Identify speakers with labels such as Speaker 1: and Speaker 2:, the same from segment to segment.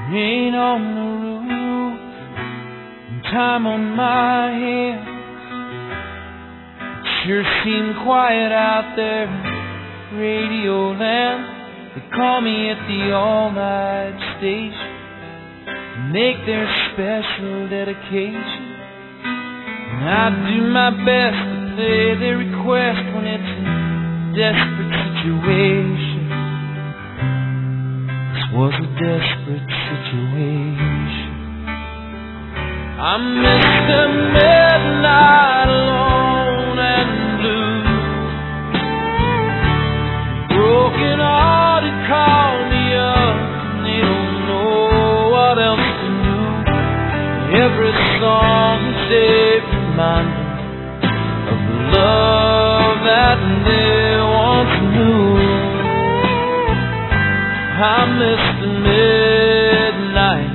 Speaker 1: Rain on the roof, and time on my hands. It sure seemed quiet out there in Radio Land. They call me at the all-night station, make their special dedication, and I do my best to play their request when it's a desperate situation. This was a desperate situation. I'm Mr. Midnight, alone and blue. Broken hearted, call me up, and they don't know what else to do. Every song is a reminder of the love that they once knew. I'm Mr. Midnight.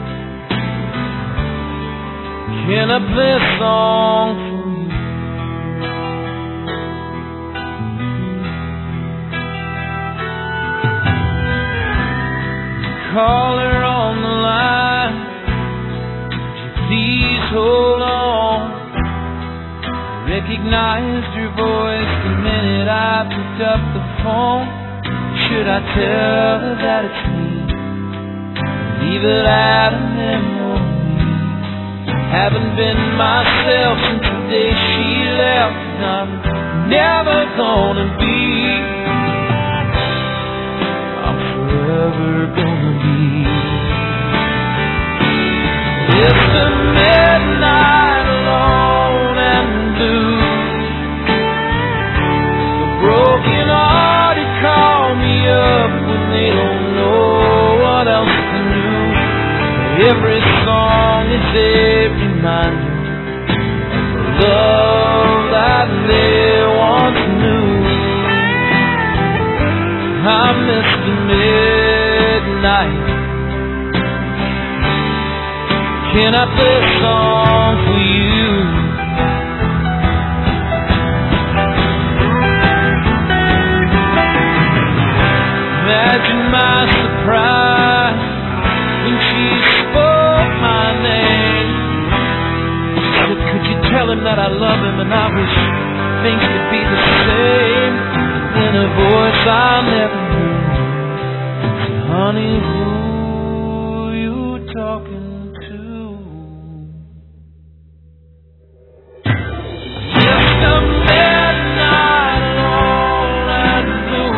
Speaker 1: Can I play a song for you? Caller on the line, would you please hold on? I recognized your voice the minute I picked up the phone. Should I tell her that it's me? Leave it at a memory. Haven't been myself since the day she left, and I'm never gonna be. I'm forever gonna be. It's the midnight, alone and blue. The broken hearted call me up when they don't know what else to do. Every song is a reminder of the love that they once knew. I'm Mr. Midnight. Can I play a song for you? Imagine my surprise when she spoke my name. She said, could you tell him that I love him and I wish things could be the same? In a voice I never knew, said, honey, who you talking to? Just a midnight, alone and blue.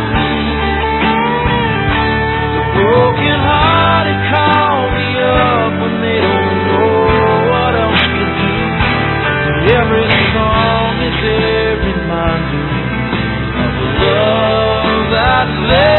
Speaker 1: The broken hearted call me up when they don't know what else to do. But every song is a reminder of the love that lay.